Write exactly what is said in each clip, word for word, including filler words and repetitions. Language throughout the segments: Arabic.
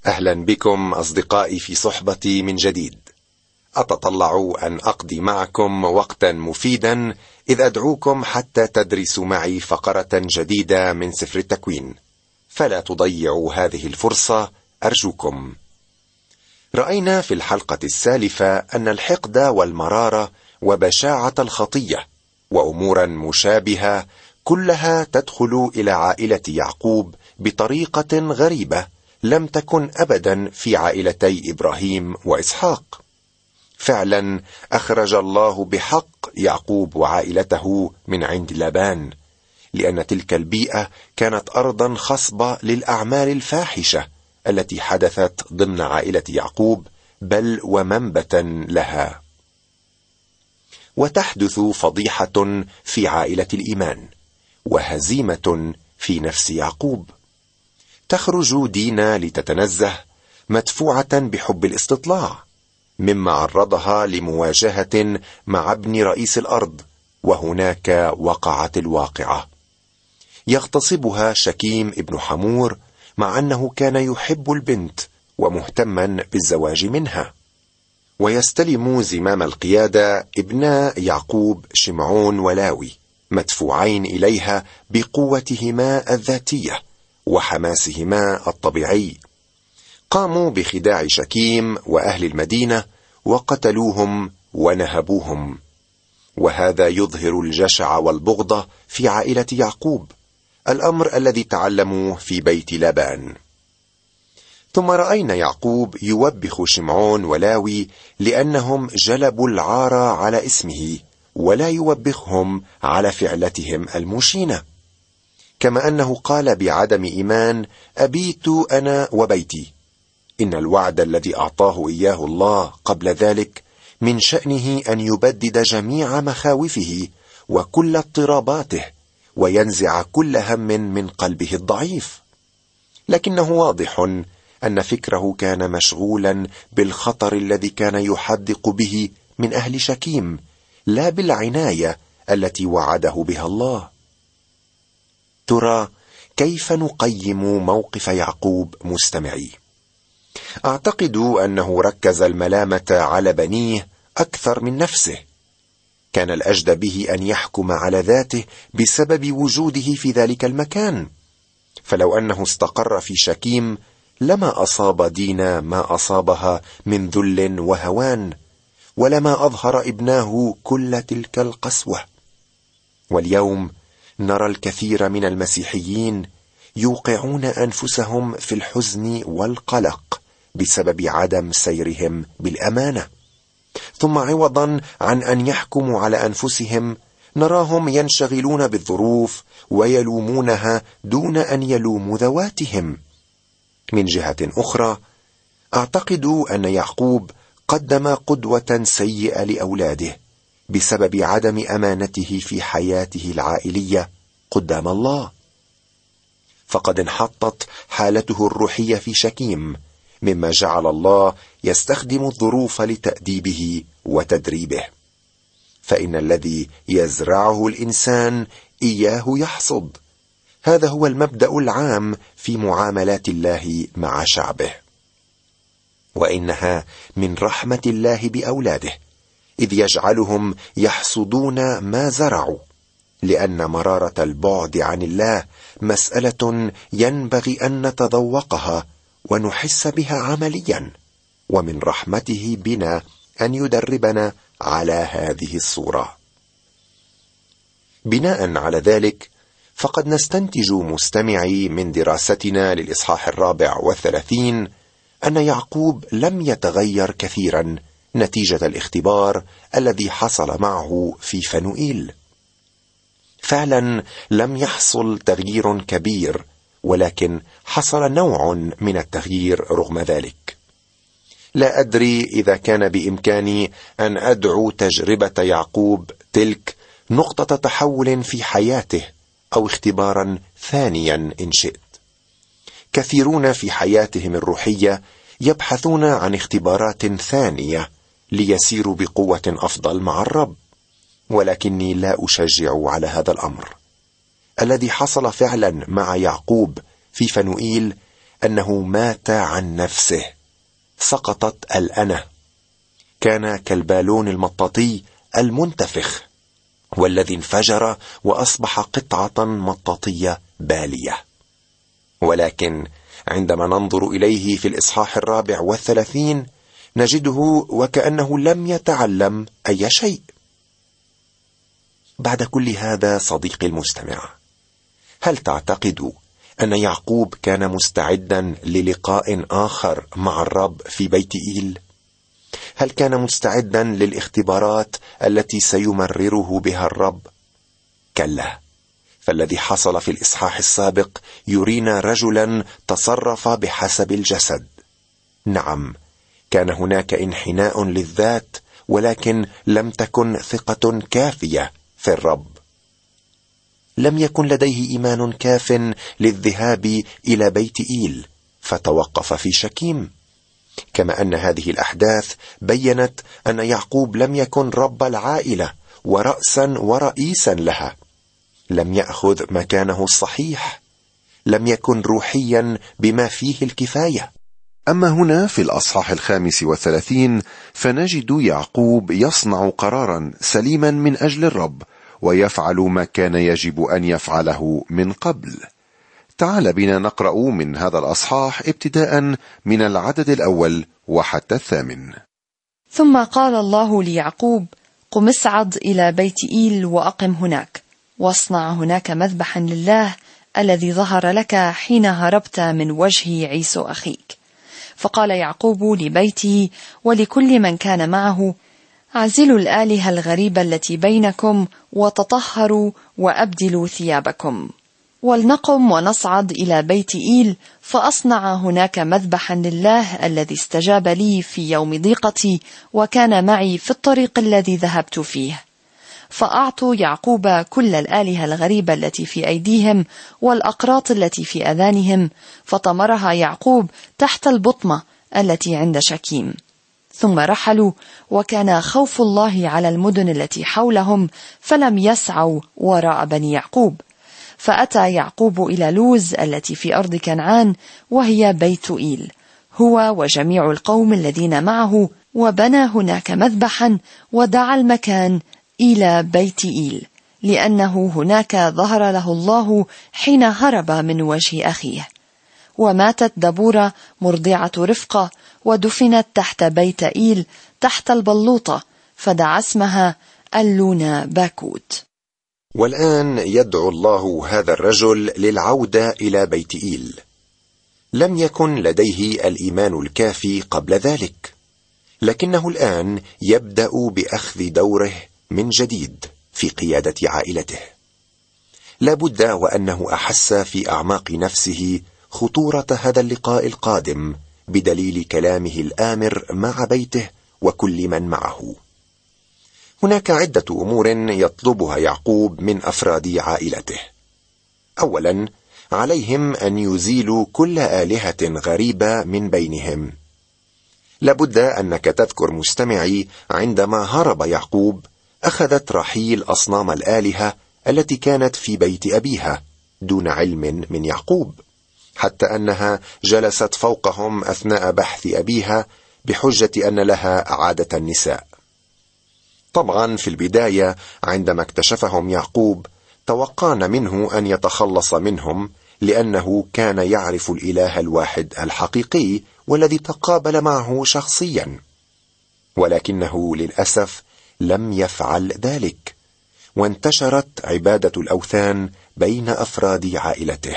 أهلا بكم أصدقائي في صحبتي من جديد. أتطلع أن أقضي معكم وقتا مفيدا إذ أدعوكم حتى تدرسوا معي فقرة جديدة من سفر التكوين، فلا تضيعوا هذه الفرصة أرجوكم. رأينا في الحلقة السالفة أن الحقد والمرارة وبشاعة الخطية وأمورا مشابهة كلها تدخل إلى عائلة يعقوب بطريقة غريبة لم تكن أبدا في عائلتي إبراهيم وإسحاق. فعلا أخرج الله بحق يعقوب وعائلته من عند لابان، لأن تلك البيئة كانت أرضا خصبة للأعمال الفاحشة التي حدثت ضمن عائلة يعقوب، بل ومنبتا لها. وتحدث فضيحة في عائلة الإيمان، وهزيمة في نفس يعقوب. تخرج دينا لتتنزه مدفوعة بحب الاستطلاع، مما عرضها لمواجهة مع ابن رئيس الأرض، وهناك وقعت الواقعة. يغتصبها شكيم ابن حمور مع أنه كان يحب البنت ومهتما بالزواج منها. ويستلم زمام القيادة ابناء يعقوب شمعون ولاوي، مدفوعين إليها بقوتهما الذاتية وحماسهما الطبيعي. قاموا بخداع شكيم وأهل المدينة وقتلوهم ونهبوهم، وهذا يظهر الجشع والبغضة في عائلة يعقوب، الأمر الذي تعلموا في بيت لابان. ثم رأينا يعقوب يوبخ شمعون ولاوي لأنهم جلبوا العار على اسمه، ولا يوبخهم على فعلتهم المشينة. كما أنه قال بعدم إيمان: أبيت أنا وبيتي. إن الوعد الذي أعطاه إياه الله قبل ذلك من شأنه أن يبدد جميع مخاوفه وكل اضطراباته، وينزع كل هم من قلبه الضعيف. لكنه واضح أن فكره كان مشغولا بالخطر الذي كان يحدق به من أهل شكيم، لا بالعناية التي وعده بها الله. ترى كيف نقيم موقف يعقوب مستمعي؟ أعتقد أنه ركز الملامة على بنيه أكثر من نفسه. كان الأجدى به أن يحكم على ذاته بسبب وجوده في ذلك المكان، فلو أنه استقر في شكيم لما أصاب دينا ما أصابها من ذل وهوان، ولما أظهر ابناه كل تلك القسوة. واليوم نرى الكثير من المسيحيين يوقعون أنفسهم في الحزن والقلق بسبب عدم سيرهم بالأمانة، ثم عوضا عن أن يحكموا على أنفسهم نراهم ينشغلون بالظروف ويلومونها دون أن يلوموا ذواتهم. من جهة أخرى، أعتقد أن يعقوب قدم قدوة سيئة لأولاده بسبب عدم أمانته في حياته العائلية قدام الله، فقد انحطت حالته الروحية في شكيم، مما جعل الله يستخدم الظروف لتأديبه وتدريبه. فإن الذي يزرعه الإنسان إياه يحصد، هذا هو المبدأ العام في معاملات الله مع شعبه. وإنها من رحمة الله بأولاده، إذ يجعلهم يحصدون ما زرعوا، لأن مرارة البعد عن الله مسألة ينبغي أن نتذوقها ونحس بها عمليا، ومن رحمته بنا أن يدربنا على هذه الصورة. بناء على ذلك، فقد نستنتج مستمعي من دراستنا للإصحاح الرابع والثلاثين أن يعقوب لم يتغير كثيرا نتيجة الاختبار الذي حصل معه في فنوئيل. فعلا لم يحصل تغيير كبير، ولكن حصل نوع من التغيير رغم ذلك. لا أدري إذا كان بإمكاني أن أدعو تجربة يعقوب تلك نقطة تحول في حياته، أو اختبارا ثانيا إن شئت. كثيرون في حياتهم الروحية يبحثون عن اختبارات ثانية ليسيروا بقوة أفضل مع الرب، ولكني لا أشجع على هذا الأمر. الذي حصل فعلا مع يعقوب في فنوئيل أنه مات عن نفسه، سقطت الأنا، كان كالبالون المطاطي المنتفخ والذي انفجر وأصبح قطعة مطاطية بالية. ولكن عندما ننظر إليه في الإصحاح الرابع والثلاثين نجده وكأنه لم يتعلم أي شيء. بعد كل هذا صديقي المستمع، هل تعتقد أن يعقوب كان مستعدا للقاء آخر مع الرب في بيت إيل؟ هل كان مستعدا للاختبارات التي سيمرره بها الرب؟ كلا، فالذي حصل في الإصحاح السابق يرينا رجلا تصرف بحسب الجسد. نعم، كان هناك انحناء للذات، ولكن لم تكن ثقة كافية في الرب. لم يكن لديه إيمان كاف للذهاب إلى بيت إيل، فتوقف في شكيم. كما أن هذه الأحداث بيّنت أن يعقوب لم يكن رب العائلة ورأسا ورئيسا لها، لم يأخذ مكانه الصحيح، لم يكن روحيا بما فيه الكفاية. أما هنا في الأصحاح الخامس والثلاثين فنجد يعقوب يصنع قرارا سليما من أجل الرب، ويفعل ما كان يجب أن يفعله من قبل. تعال بنا نقرأ من هذا الأصحاح ابتداء من العدد الأول وحتى الثامن. ثم قال الله ليعقوب: قم اصعد إلى بيت إيل وأقم هناك، واصنع هناك مذبحا لله الذي ظهر لك حين هربت من وجه عيسو أخيك. فقال يعقوب لبيته ولكل من كان معه: اعزلوا الآلهة الغريبة التي بينكم وتطهروا وأبدلوا ثيابكم، ولنقم ونصعد إلى بيت إيل فأصنع هناك مذبحا لله الذي استجاب لي في يوم ضيقتي وكان معي في الطريق الذي ذهبت فيه. فأعطوا يعقوب كل الآلهة الغريبة التي في أيديهم والأقراط التي في أذانهم، فطمرها يعقوب تحت البطمة التي عند شكيم. ثم رحلوا، وكان خوف الله على المدن التي حولهم، فلم يسعوا وراء بني يعقوب. فأتى يعقوب إلى لوز التي في أرض كنعان، وهي بيت إيل، هو وجميع القوم الذين معه، وبنى هناك مذبحا، ودعا المكان إلى بيت إيل، لأنه هناك ظهر له الله حين هرب من وجه أخيه. وماتت دبورة مرضعة رفقة، ودفنت تحت بيت إيل تحت البلوطة، فدعا اسمها اللونا باكوت. والآن يدعو الله هذا الرجل للعودة إلى بيت إيل. لم يكن لديه الإيمان الكافي قبل ذلك، لكنه الآن يبدأ بأخذ دوره من جديد في قيادة عائلته. لابد وأنه أحس في أعماق نفسه خطورة هذا اللقاء القادم بدليل كلامه الآمر مع بيته وكل من معه. هناك عدة أمور يطلبها يعقوب من أفراد عائلته. أولا، عليهم أن يزيلوا كل آلهة غريبة من بينهم. لابد أنك تذكر مستمعي عندما هرب يعقوب أخذت رحيل أصنام الآلهة التي كانت في بيت أبيها دون علم من يعقوب، حتى أنها جلست فوقهم أثناء بحث أبيها بحجة أن لها عادة النساء. طبعا في البداية عندما اكتشفهم يعقوب توقعنا منه أن يتخلص منهم، لأنه كان يعرف الإله الواحد الحقيقي والذي تقابل معه شخصيا، ولكنه للأسف لم يفعل ذلك، وانتشرت عبادة الأوثان بين أفراد عائلته.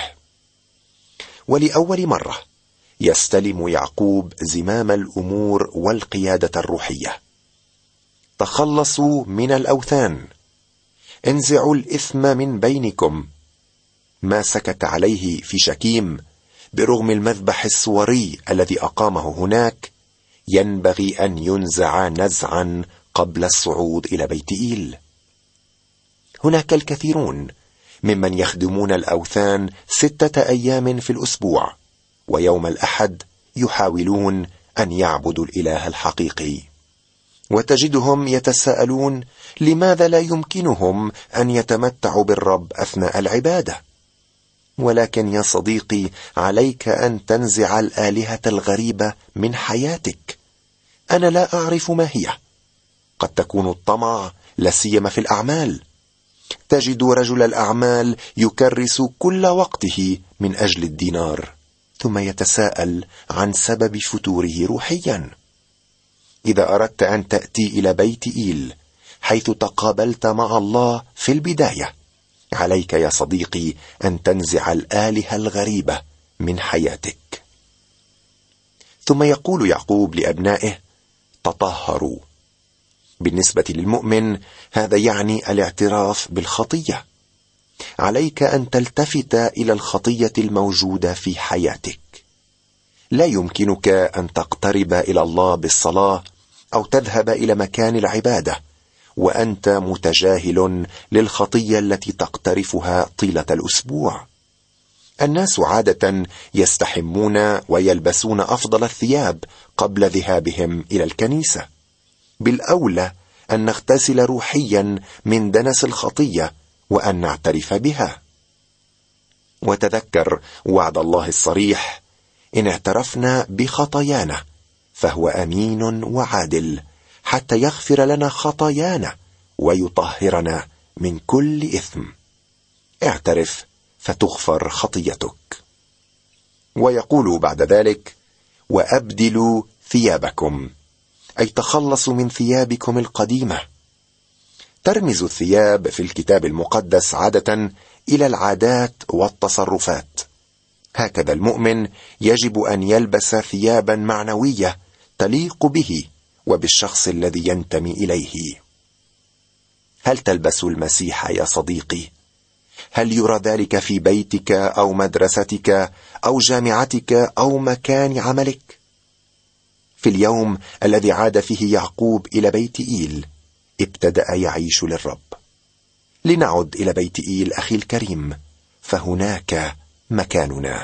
ولأول مرة يستلم يعقوب زمام الأمور والقيادة الروحية. تخلصوا من الأوثان، انزعوا الإثم من بينكم. ما سكت عليه في شكيم برغم المذبح الصوري الذي أقامه هناك ينبغي أن ينزع نزعا قبل الصعود إلى بيت إيل. هناك الكثيرون ممن يخدمون الأوثان ستة أيام في الأسبوع، ويوم الأحد يحاولون أن يعبدوا الإله الحقيقي، وتجدهم يتساءلون لماذا لا يمكنهم أن يتمتعوا بالرب أثناء العبادة. ولكن يا صديقي، عليك أن تنزع الآلهة الغريبة من حياتك. أنا لا أعرف ما هي. قد تكون الطمع، لا سيما في الأعمال. تجد رجل الأعمال يكرس كل وقته من أجل الدينار، ثم يتساءل عن سبب فتوره روحيا. إذا أردت أن تأتي إلى بيت إيل حيث تقابلت مع الله في البداية، عليك يا صديقي أن تنزع الآلهة الغريبة من حياتك. ثم يقول يعقوب لأبنائه: تطهروا. بالنسبة للمؤمن هذا يعني الاعتراف بالخطية. عليك أن تلتفت إلى الخطية الموجودة في حياتك. لا يمكنك أن تقترب إلى الله بالصلاة أو تذهب إلى مكان العبادة وأنت متجاهل للخطية التي تقترفها طيلة الأسبوع. الناس عادة يستحمون ويلبسون أفضل الثياب قبل ذهابهم إلى الكنيسة. بالأولى أن نغتسل روحيا من دنس الخطية وأن نعترف بها. وتذكر وعد الله الصريح: إن اعترفنا بخطايانا فهو أمين وعادل حتى يغفر لنا خطايانا ويطهرنا من كل إثم. اعترف فتغفر خطيتك. ويقول بعد ذلك: وأبدلوا ثيابكم، أي تخلصوا من ثيابكم القديمة. ترمز الثياب في الكتاب المقدس عادة إلى العادات والتصرفات. هكذا المؤمن يجب أن يلبس ثيابا معنوية تليق به وبالشخص الذي ينتمي إليه. هل تلبس المسيح يا صديقي؟ هل يرى ذلك في بيتك أو مدرستك أو جامعتك أو مكان عملك؟ في اليوم الذي عاد فيه يعقوب إلى بيت إيل ابتدأ يعيش للرب. لنعد إلى بيت إيل أخي الكريم، فهناك مكاننا.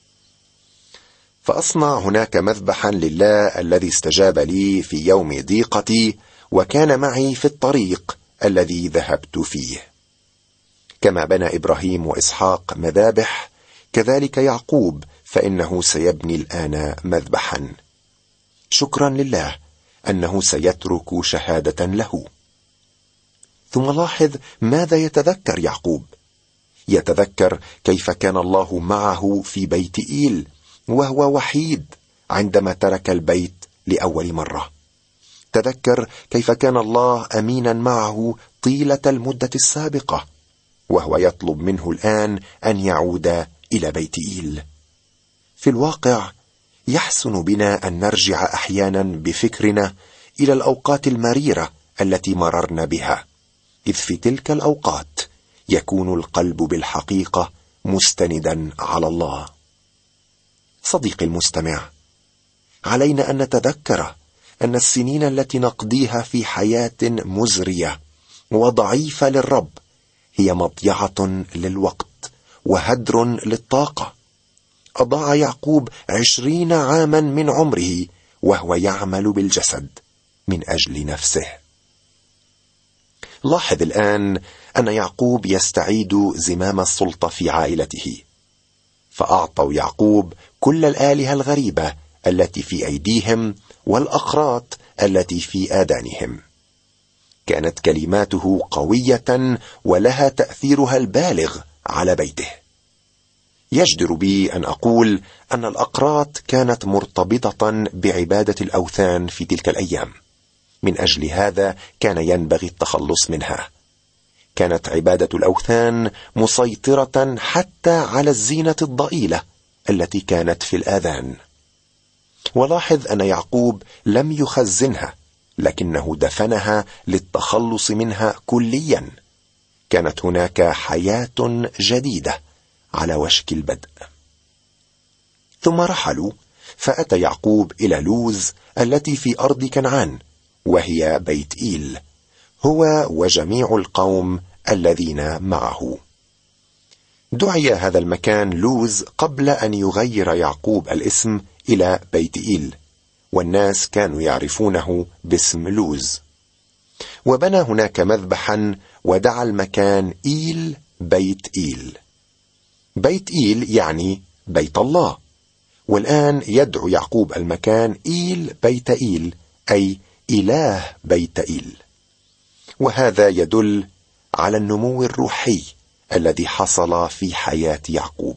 فأصنع هناك مذبحا لله الذي استجاب لي في يوم ضيقتي وكان معي في الطريق الذي ذهبت فيه. كما بنى إبراهيم وإسحاق مذابح، كذلك يعقوب فإنه سيبني الآن مذبحا. شكرا لله أنه سيترك شهادة له. ثم لاحظ ماذا يتذكر يعقوب. يتذكر كيف كان الله معه في بيت إيل وهو وحيد عندما ترك البيت لأول مرة. تذكر كيف كان الله أمينا معه طيلة المدة السابقة، وهو يطلب منه الآن أن يعود إلى بيت إيل. في الواقع يحسن بنا أن نرجع أحيانا بفكرنا إلى الأوقات المريرة التي مررنا بها، إذ في تلك الأوقات يكون القلب بالحقيقة مستندا على الله. صديقي المستمع، علينا أن نتذكر أن السنين التي نقضيها في حياة مزرية وضعيفة للرب هي مضيعة للوقت وهدر للطاقة. أضاع يعقوب عشرين عاما من عمره وهو يعمل بالجسد من أجل نفسه. لاحظ الآن أن يعقوب يستعيد زمام السلطة في عائلته، فأعطوا يعقوب كل الآلهة الغريبة التي في أيديهم والأقراط التي في آذانهم. كانت كلماته قوية ولها تأثيرها البالغ على بيته. يجدر بي أن أقول أن الأقراط كانت مرتبطة بعبادة الأوثان في تلك الأيام، من أجل هذا كان ينبغي التخلص منها. كانت عبادة الأوثان مسيطرة حتى على الزينة الضئيلة التي كانت في الآذان. ولاحظ أن يعقوب لم يخزنها، لكنه دفنها للتخلص منها كليا. كانت هناك حياة جديدة على وشك البدء. ثم رحلوا، فأتى يعقوب إلى لوز التي في أرض كنعان، وهي بيت إيل، هو وجميع القوم الذين معه. دعي هذا المكان لوز قبل أن يغير يعقوب الاسم إلى بيت إيل، والناس كانوا يعرفونه باسم لوز. وبنى هناك مذبحا ودعا المكان إيل بيت إيل. بيت إيل يعني بيت الله، والآن يدعو يعقوب المكان إيل بيت إيل، أي إله بيت إيل. وهذا يدل على النمو الروحي الذي حصل في حياة يعقوب.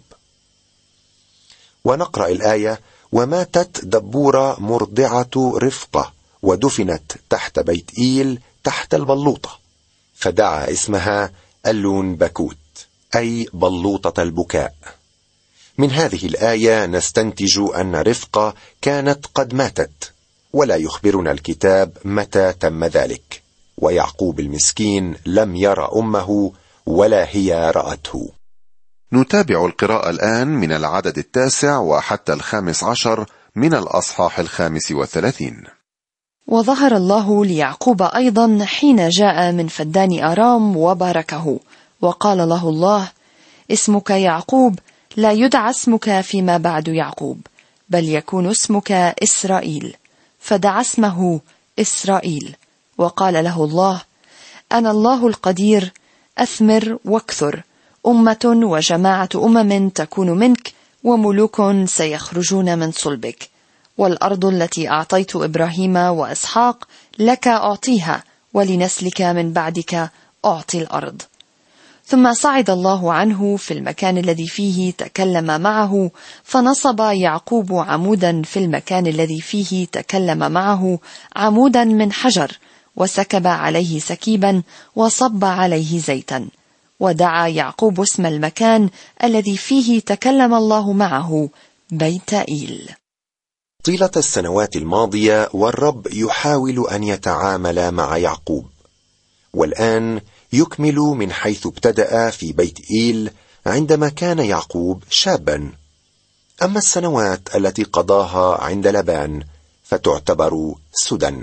ونقرأ الآية: وماتت دبورة مرضعة رفقة ودفنت تحت بيت إيل تحت البلوطة، فدعا اسمها اللون بكوت، أي بلوطة البكاء. من هذه الآية نستنتج أن رفقة كانت قد ماتت، ولا يخبرنا الكتاب متى تم ذلك، ويعقوب المسكين لم يرى أمه ولا هي رأته. نتابع القراءة الآن من العدد التاسع وحتى الخامس عشر من الأصحاح الخامس والثلاثين. وظهر الله ليعقوب أيضا حين جاء من فدان أرام وباركه، وقال له الله: اسمك يعقوب، لا يدعى اسمك فيما بعد يعقوب، بل يكون اسمك إسرائيل. فدعا اسمه إسرائيل. وقال له الله: أنا الله القدير، أثمر واكثر، أمة وجماعة أمم تكون منك، وملوك سيخرجون من صلبك. والأرض التي أعطيت إبراهيم وإسحاق لك أعطيها، ولنسلك من بعدك أعطي الأرض. ثم صعد الله عنه في المكان الذي فيه تكلم معه، فنصب يعقوب عمودا في المكان الذي فيه تكلم معه، عمودا من حجر، وسكب عليه سكيبا، وصب عليه زيتا. ودعا يعقوب اسم المكان الذي فيه تكلم الله معه بيت إيل. طيلة السنوات الماضية والرب يحاول أن يتعامل مع يعقوب، والآن يكمل من حيث ابتدأ في بيت إيل عندما كان يعقوب شابا. أما السنوات التي قضاها عند لبان فتعتبر سدى.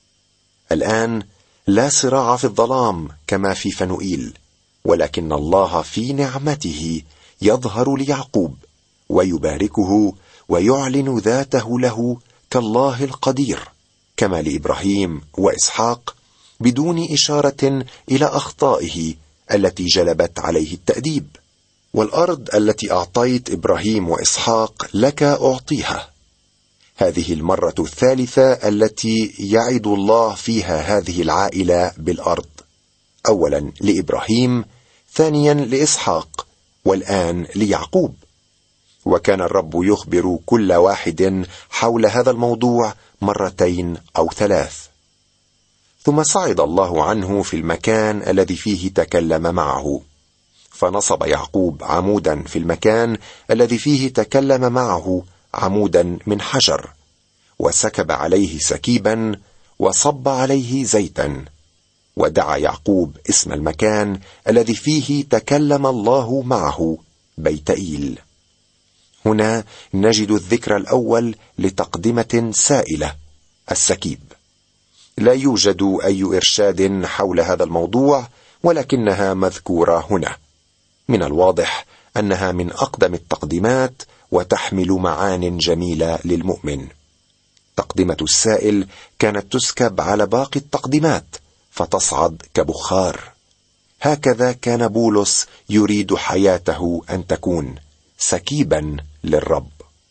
الآن لا صراع في الظلام كما في فنوئيل، ولكن الله في نعمته يظهر ليعقوب ويباركه ويعلن ذاته له كالله القدير، كما لإبراهيم وإسحاق، بدون إشارة إلى أخطائه التي جلبت عليه التأديب. والأرض التي أعطيت إبراهيم وإسحاق لك أعطيها. هذه المرة الثالثة التي يعد الله فيها هذه العائلة بالأرض، أولا لإبراهيم، ثانيا لإسحاق، والآن ليعقوب. وكان الرب يخبر كل واحد حول هذا الموضوع مرتين أو ثلاث. ثم صعد الله عنه في المكان الذي فيه تكلم معه، فنصب يعقوب عمودا في المكان الذي فيه تكلم معه، عمودا من حجر، وسكب عليه سكيبا، وصب عليه زيتا. ودعا يعقوب اسم المكان الذي فيه تكلم الله معه بيت إيل. هنا نجد الذكر الأول لتقدمة سائلة، السكيب. لا يوجد أي إرشاد حول هذا الموضوع، ولكنها مذكورة هنا. من الواضح أنها من أقدم التقدمات، وتحمل معان جميلة للمؤمن. تقدمة السائل كانت تسكب على باقي التقدمات فتصعد كبخار. هكذا كان بولس يريد حياته أن تكون سكيبا للرب.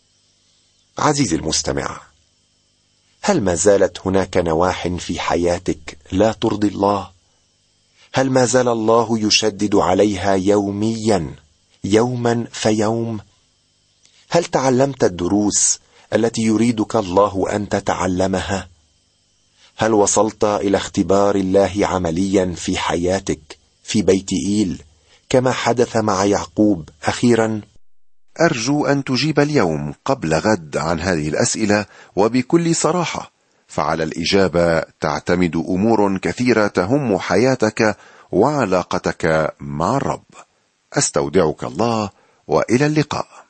عزيزي المستمع، هل ما زالت هناك نواح في حياتك لا ترضي الله؟ هل ما زال الله يشدد عليها يوميا، يوما فيوم؟ هل تعلمت الدروس التي يريدك الله أن تتعلمها؟ هل وصلت إلى اختبار الله عمليا في حياتك في بيت إيل كما حدث مع يعقوب أخيرا؟ أرجو أن تجيب اليوم قبل غد عن هذه الأسئلة وبكل صراحة، فعلى الإجابة تعتمد أمور كثيرة تهم حياتك وعلاقتك مع الرب. أستودعك الله، وإلى اللقاء.